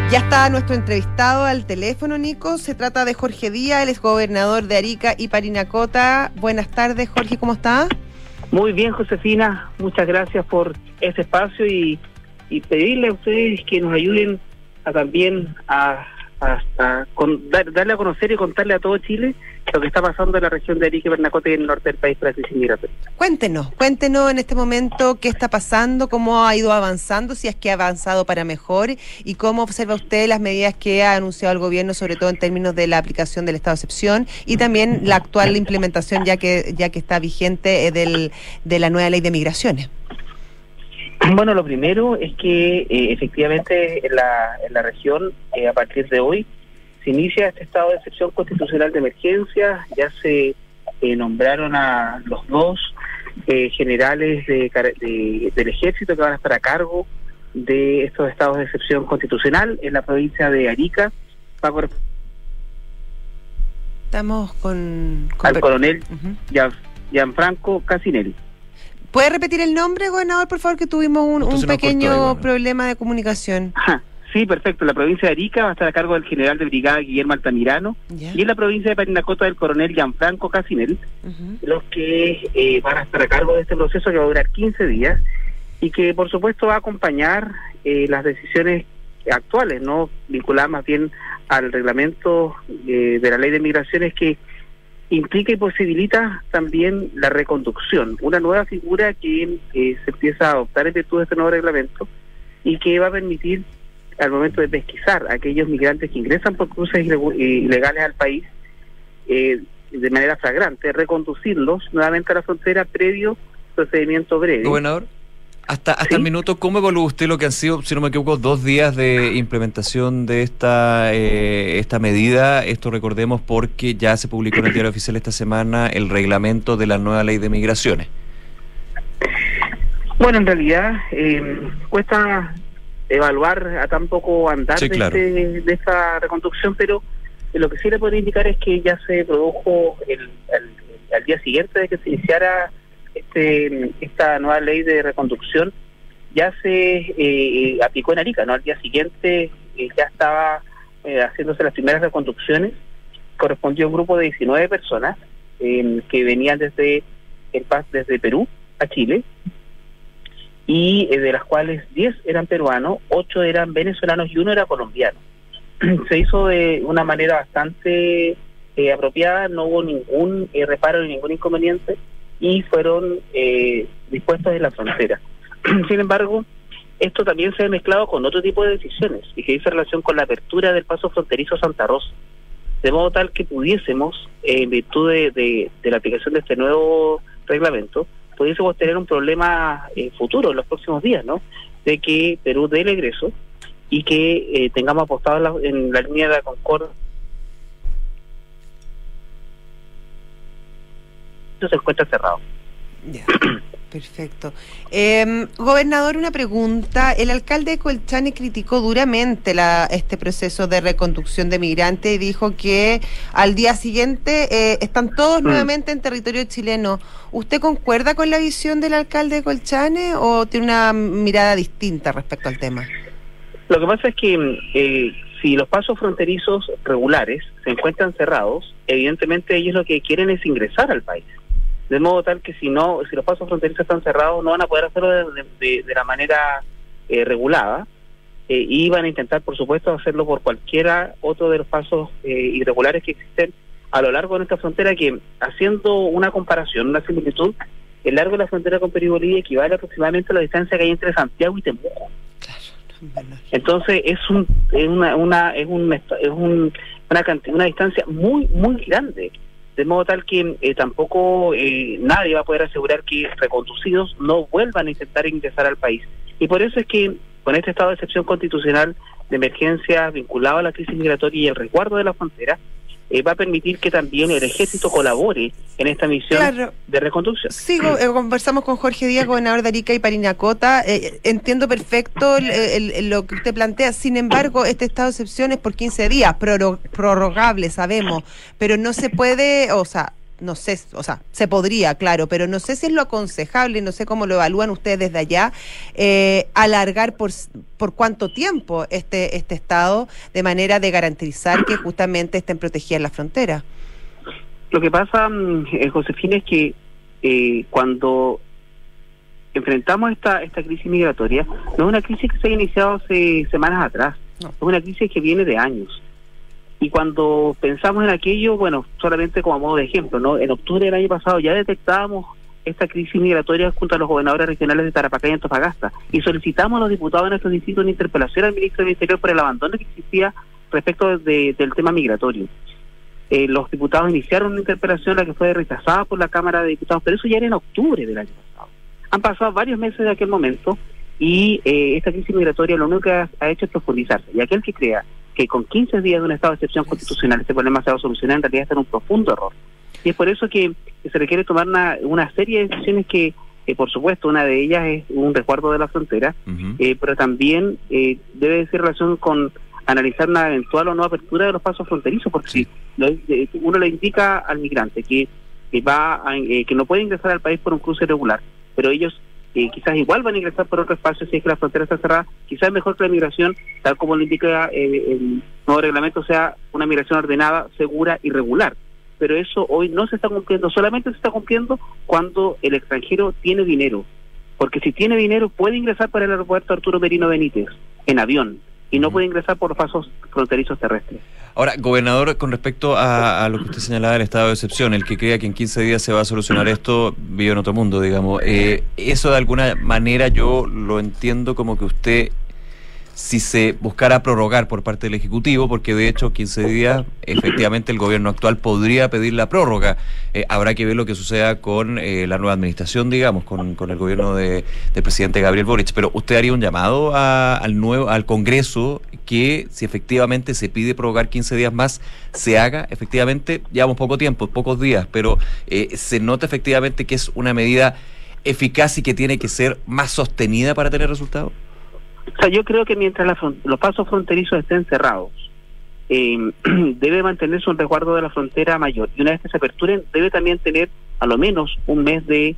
Ya está nuestro entrevistado al teléfono, Nico. Se trata de Jorge Díaz, él es gobernador de Arica y Parinacota. Buenas tardes, Jorge, ¿cómo está? Muy bien, Josefina. Muchas gracias por este espacio y pedirle a ustedes que nos ayuden a también darle a conocer y contarle a todo Chile lo que está pasando en la región de Arica y Parinacota y en el norte del país para la crisis migratoria. Cuéntenos en este momento qué está pasando, cómo ha ido avanzando, si es que ha avanzado para mejor y cómo observa usted las medidas que ha anunciado el gobierno, sobre todo en términos de la aplicación del estado de excepción y también la actual implementación ya que está vigente de la nueva ley de migraciones. Bueno, lo primero es que efectivamente en la región, a partir de hoy, se inicia este estado de excepción constitucional de emergencia. Ya se nombraron a los dos generales del ejército que van a estar a cargo de estos estados de excepción constitucional en la provincia de Arica. Estamos con al coronel Gianfranco Casinelli. ¿Puede repetir el nombre, gobernador, por favor, que tuvimos un pequeño problema de comunicación? Ajá. Sí, perfecto. La provincia de Arica va a estar a cargo del general de brigada Guillermo Altamirano, y en la provincia de Parinacota del coronel Gianfranco Casinelli, los que van a estar a cargo de este proceso que va a durar 15 días y que, por supuesto, va a acompañar las decisiones actuales, no vinculadas más bien al reglamento de la ley de migraciones que implica y posibilita también la reconducción, una nueva figura que se empieza a adoptar en virtud de este nuevo reglamento y que va a permitir al momento de pesquisar a aquellos migrantes que ingresan por cruces ilegales al país de manera flagrante, reconducirlos nuevamente a la frontera previo procedimiento breve. Gobernador, hasta el minuto, ¿cómo evalúa usted lo que han sido, si no me equivoco, 2 días de implementación de esta medida? Esto recordemos porque ya se publicó en el Diario Oficial esta semana el reglamento de la nueva ley de migraciones. Bueno, en realidad cuesta evaluar a tan poco andar de esta reconducción, pero lo que sí le podría indicar es que ya se produjo al día siguiente de que se iniciara esta nueva ley de reconducción, ya se aplicó en Arica, ¿no? Al día siguiente ya estaba haciéndose las primeras reconducciones. Correspondió a un grupo de 19 personas que venían desde Perú a Chile, y de las cuales 10 eran peruanos, 8 eran venezolanos y 1 era colombiano. Se hizo de una manera bastante apropiada, no hubo ningún reparo ni ningún inconveniente y fueron dispuestos en la frontera. Sin embargo, esto también se ha mezclado con otro tipo de decisiones y que dice relación con la apertura del paso fronterizo Santa Rosa, de modo tal que pudiésemos, en virtud de la aplicación de este nuevo reglamento, pudiésemos tener un problema futuro en los próximos días, ¿no? De que Perú dé el egreso y que tengamos apostado en la línea de la Concordia. Esto se encuentra cerrado. Ya, perfecto. Gobernador, una pregunta. El alcalde de Colchane criticó duramente este proceso de reconducción de migrantes y dijo que al día siguiente están todos nuevamente en territorio chileno. ¿Usted concuerda con la visión del alcalde de Colchane o tiene una mirada distinta respecto al tema? Lo que pasa es que si los pasos fronterizos regulares se encuentran cerrados, evidentemente ellos lo que quieren es ingresar al país. De modo tal que si los pasos fronterizos están cerrados, no van a poder hacerlo de la manera regulada, y van a intentar, por supuesto, hacerlo por cualquiera otro de los pasos irregulares que existen a lo largo de nuestra frontera, que, haciendo una comparación, una similitud, el largo de la frontera con Perú y Bolivia equivale aproximadamente a la distancia que hay entre Santiago y Temuco. Entonces es una distancia muy muy grande, de modo tal que tampoco nadie va a poder asegurar que reconducidos no vuelvan a intentar ingresar al país. Y por eso es que con este estado de excepción constitucional de emergencia vinculado a la crisis migratoria y el resguardo de la frontera, va a permitir que también el ejército colabore en esta misión de reconducción. Sí, conversamos con Jorge Díaz, gobernador de Arica y Parinacota. Entiendo perfecto lo que usted plantea. Sin embargo, este estado de excepción es por 15 días, prorrogable, sabemos, pero no se puede, no sé, o sea, se podría, claro, pero no sé si es lo aconsejable, no sé cómo lo evalúan ustedes desde allá, alargar por cuánto tiempo este estado, de manera de garantizar que justamente estén protegidas las fronteras. Lo que pasa, Josefina, es que cuando enfrentamos esta crisis migratoria, no es una crisis que se haya iniciado hace semanas atrás, no. Es una crisis que viene de años. Y cuando pensamos en aquello, bueno, solamente como modo de ejemplo, ¿no? En octubre del año pasado ya detectábamos esta crisis migratoria junto a los gobernadores regionales de Tarapacá y Antofagasta, y solicitamos a los diputados de nuestro distrito una interpelación al ministro del Interior por el abandono que existía respecto del tema migratorio. Los diputados iniciaron una interpelación, la que fue rechazada por la Cámara de Diputados, pero eso ya era en octubre del año pasado. Han pasado varios meses de aquel momento y esta crisis migratoria lo único que ha hecho es profundizarse, y aquel que crea que con 15 días de un estado de excepción constitucional este problema se va a solucionar, en realidad está en un profundo error. Y es por eso que se requiere tomar una serie de decisiones que, por supuesto, una de ellas es un resguardo de la frontera, pero también debe ser relación con analizar una eventual o no apertura de los pasos fronterizos, porque si uno le indica al migrante que no puede ingresar al país por un cruce irregular, pero ellos quizás igual van a ingresar por otro espacio si es que la frontera está cerrada, quizás es mejor que la migración, tal como lo indica el nuevo reglamento, sea una migración ordenada, segura y regular. Pero eso hoy no se está cumpliendo, solamente se está cumpliendo cuando el extranjero tiene dinero, porque si tiene dinero puede ingresar por el aeropuerto Arturo Merino Benítez en avión, y no puede ingresar por los pasos fronterizos terrestres. Ahora, gobernador, con respecto a lo que usted señalaba del estado de excepción, el que crea que en 15 días se va a solucionar esto, vive en otro mundo, digamos. Eso de alguna manera yo lo entiendo como que usted, si se buscara prorrogar por parte del Ejecutivo, porque de hecho 15 días, efectivamente el gobierno actual podría pedir la prórroga. Habrá que ver lo que suceda con la nueva administración, digamos, con el gobierno del presidente Gabriel Boric. Pero usted haría un llamado al Congreso que, si efectivamente se pide prorrogar 15 días más, se haga. Efectivamente, llevamos poco tiempo, pocos días, pero se nota efectivamente que es una medida eficaz y que tiene que ser más sostenida para tener resultados. O sea, yo creo que mientras los pasos fronterizos estén cerrados, debe mantenerse un resguardo de la frontera mayor. Y una vez que se aperturen, debe también tener a lo menos un mes de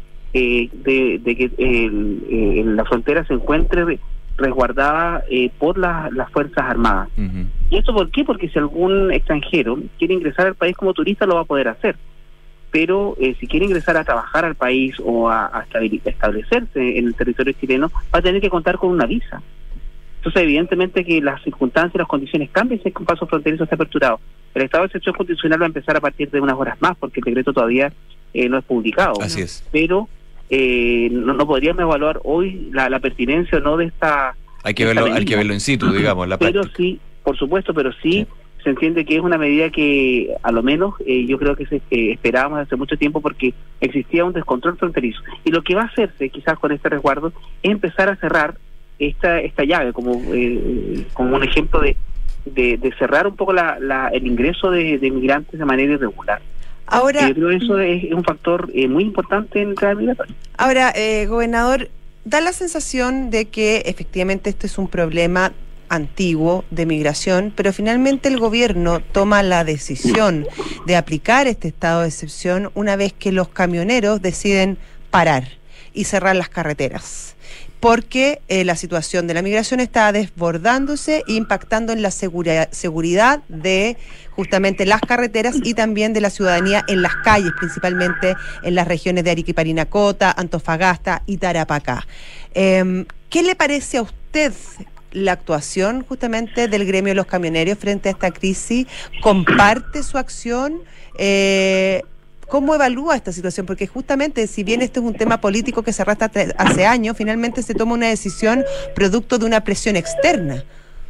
que la frontera se encuentre resguardada por las Fuerzas Armadas. ¿Y esto por qué? Porque si algún extranjero quiere ingresar al país como turista, lo va a poder hacer. Pero si quiere ingresar a trabajar al país o a establecerse en el territorio chileno, va a tener que contar con una visa. Entonces, evidentemente que las circunstancias y las condiciones cambian si es que un paso fronterizo está aperturado. El estado de excepción constitucional va a empezar a partir de unas horas más, porque el decreto todavía no es publicado. Así es. Pero no podríamos evaluar hoy la pertinencia o no de esta... Hay que verlo in situ, digamos, en la práctica. Pero sí, por supuesto, pero sí se entiende que es una medida que, a lo menos, yo creo que esperábamos hace mucho tiempo, porque existía un descontrol fronterizo. Y lo que va a hacerse, quizás con este resguardo, es empezar a cerrar esta llave, como un ejemplo de cerrar un poco el ingreso de migrantes de manera irregular. Ahora, yo creo que eso es un factor muy importante en el tema migratorio. Ahora, gobernador, da la sensación de que efectivamente este es un problema antiguo de migración, pero finalmente el gobierno toma la decisión de aplicar este estado de excepción una vez que los camioneros deciden parar y cerrar las carreteras, porque la situación de la migración está desbordándose e impactando en la seguridad de justamente las carreteras y también de la ciudadanía en las calles, principalmente en las regiones de Arica y Parinacota, Antofagasta y Tarapacá. ¿Qué le parece a usted la actuación justamente del gremio de los camioneros frente a esta crisis? ¿Comparte su acción? ¿Cómo evalúa esta situación? Porque justamente, si bien este es un tema político que se arrastra hace años, finalmente se toma una decisión producto de una presión externa.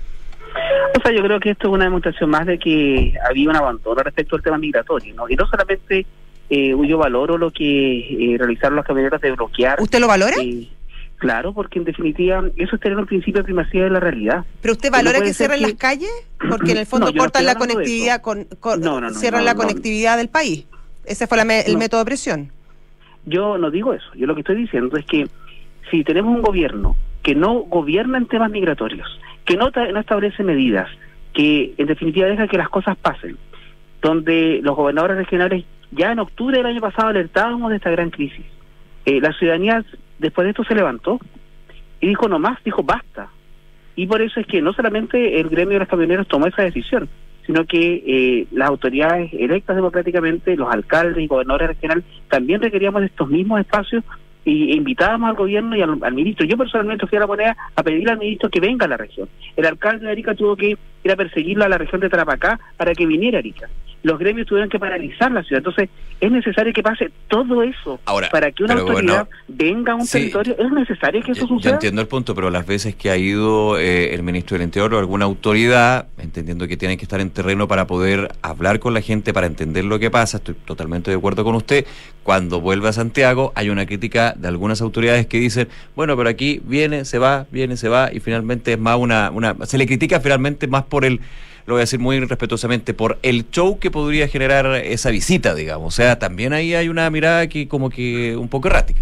O sea, yo creo que esto es una demostración más de que había un abandono respecto al tema migratorio, ¿no? Y no solamente yo valoro lo que realizaron los camioneros de bloquear. ¿Usted lo valora? Claro, porque en definitiva eso es tener un principio de primacía de la realidad. ¿Pero usted valora que cierren las calles? Porque en el fondo cortan la conectividad, cierran la conectividad del país. ¿Ese fue el método de presión? Yo no digo eso. Yo lo que estoy diciendo es que si tenemos un gobierno que no gobierna en temas migratorios, que no establece medidas, que en definitiva deja que las cosas pasen, donde los gobernadores regionales ya en octubre del año pasado alertábamos de esta gran crisis. La ciudadanía después de esto se levantó y dijo no más, dijo basta. Y por eso es que no solamente el gremio de los camioneros tomó esa decisión, sino que las autoridades electas democráticamente, los alcaldes y gobernadores regionales, también requeríamos de estos mismos espacios e invitábamos al gobierno y al ministro. Yo personalmente fui a La Moneda a pedirle al ministro que venga a la región. El alcalde de Arica tuvo que ir a perseguirlo a la región de Tarapacá para que viniera a Arica. Los gremios tuvieron que paralizar la ciudad. Entonces, es necesario que pase todo eso. Ahora, para que una autoridad venga a un territorio. ¿Es necesario que eso suceda? Yo entiendo el punto, pero las veces que ha ido el ministro del Interior o alguna autoridad, entendiendo que tienen que estar en terreno para poder hablar con la gente, para entender lo que pasa, estoy totalmente de acuerdo con usted, cuando vuelve a Santiago hay una crítica de algunas autoridades que dicen, bueno, pero aquí viene, se va, y finalmente es más se le critica finalmente más por lo voy a decir muy respetuosamente, por el show que podría generar esa visita, digamos. O sea, también ahí hay una mirada que como que un poco errática.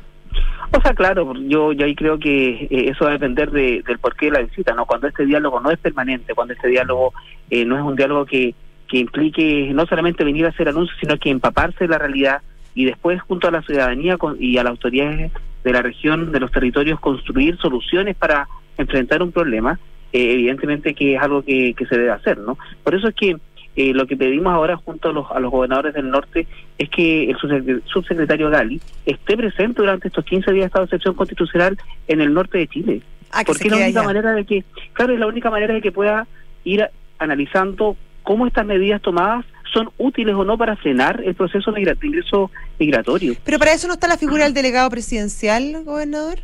O sea, claro, yo ahí creo que eso va a depender del porqué de la visita, ¿no? Cuando este diálogo no es permanente, cuando este diálogo no es un diálogo que implique no solamente venir a hacer anuncios, sino que empaparse de la realidad y después junto a la ciudadanía y a las autoridades de la región, de los territorios, construir soluciones para enfrentar un problema. Evidentemente que es algo que se debe hacer, ¿no? Por eso es que lo que pedimos ahora junto a los gobernadores del norte es que el subsecretario Gali esté presente durante estos 15 días de estado de excepción constitucional en el norte de Chile. Porque es la única manera de que, claro, es la única manera de que pueda ir analizando cómo estas medidas tomadas son útiles o no para frenar el proceso de ingreso migratorio. Pero para eso no está la figura del delegado presidencial, gobernador.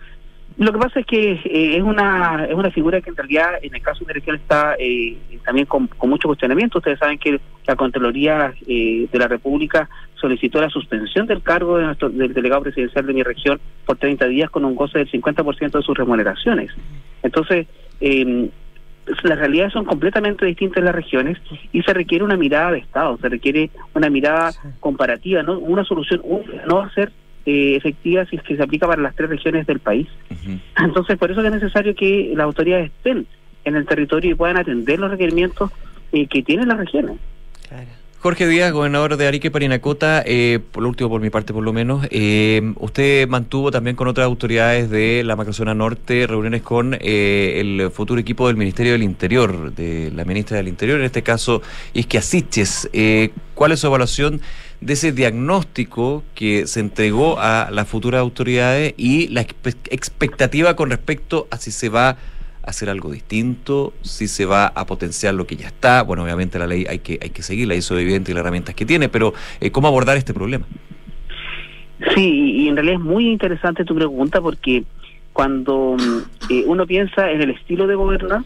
Lo que pasa es que es una figura que en realidad en el caso de la región está también con mucho cuestionamiento. Ustedes saben que la Contraloría de la República solicitó la suspensión del cargo del delegado presidencial de mi región por 30 días con un goce del 50% de sus remuneraciones. Entonces, las realidades son completamente distintas en las regiones y se requiere una mirada de Estado, se requiere una mirada comparativa, no una solución no va a ser efectiva si es que se aplica para las 3 regiones del país. Entonces, por eso es necesario que las autoridades estén en el territorio y puedan atender los requerimientos que tienen las regiones. Claro. Jorge Díaz, gobernador de Arica y Parinacota, por lo último, por mi parte por lo menos, usted mantuvo también con otras autoridades de la macrozona norte reuniones con el futuro equipo del Ministerio del Interior, de la ministra del Interior, en este caso Isquia Siches. ¿Cuál es su evaluación de ese diagnóstico que se entregó a las futuras autoridades y la expectativa con respecto a si se va a hacer algo distinto, si se va a potenciar lo que ya está? Bueno, obviamente la ley hay que seguirla, eso es evidente, y las herramientas que tiene, pero ¿cómo abordar este problema? Sí, y en realidad es muy interesante tu pregunta, porque cuando uno piensa en el estilo de gobernar,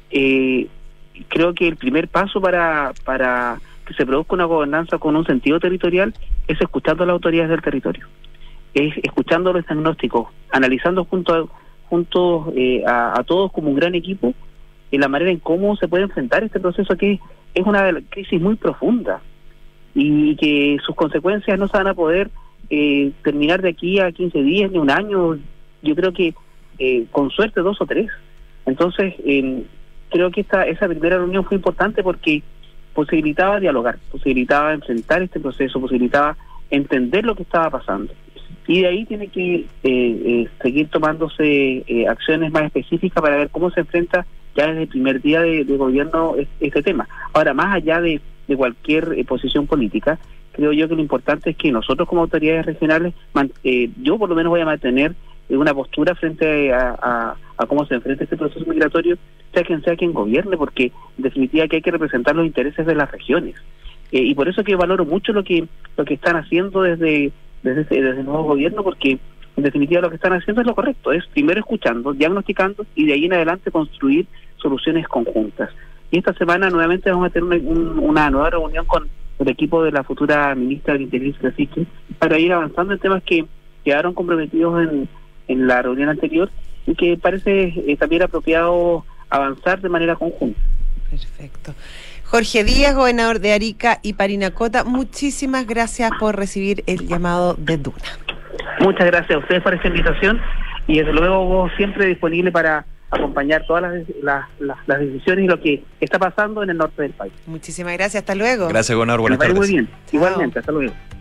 creo que el primer paso para que se produzca una gobernanza con un sentido territorial es escuchando a las autoridades del territorio, es escuchando los diagnósticos, analizando junto a todos como un gran equipo en la manera en cómo se puede enfrentar este proceso, que es una crisis muy profunda y que sus consecuencias no se van a poder terminar de aquí a 15 días ni un año. Yo creo que con suerte 2 o 3. Entonces creo que esa primera reunión fue importante porque posibilitaba dialogar, posibilitaba enfrentar este proceso, posibilitaba entender lo que estaba pasando. Y de ahí tiene que seguir tomándose acciones más específicas para ver cómo se enfrenta ya desde el primer día de gobierno este tema. Ahora, más allá de cualquier posición política, creo yo que lo importante es que nosotros como autoridades regionales, yo por lo menos voy a mantener una postura frente a cómo se enfrenta este proceso migratorio, sea quien gobierne, porque en definitiva que hay que representar los intereses de las regiones. Y por eso que valoro mucho lo que están haciendo desde el nuevo gobierno, porque en definitiva lo que están haciendo es lo correcto, es primero escuchando, diagnosticando y de ahí en adelante construir soluciones conjuntas. Y esta semana nuevamente vamos a tener una nueva reunión con el equipo de la futura ministra del Interior, para ir avanzando en temas que quedaron comprometidos en la reunión anterior y que parece también apropiado avanzar de manera conjunta. Perfecto. Jorge Díaz, gobernador de Arica y Parinacota, muchísimas gracias por recibir el llamado de Duna. Muchas gracias a ustedes por esta invitación y desde luego siempre disponible para acompañar todas las decisiones y lo que está pasando en el norte del país. Muchísimas gracias, hasta luego. Gracias, gobernador, buenas tardes. Muy bien, Chao. igualmente, hasta luego.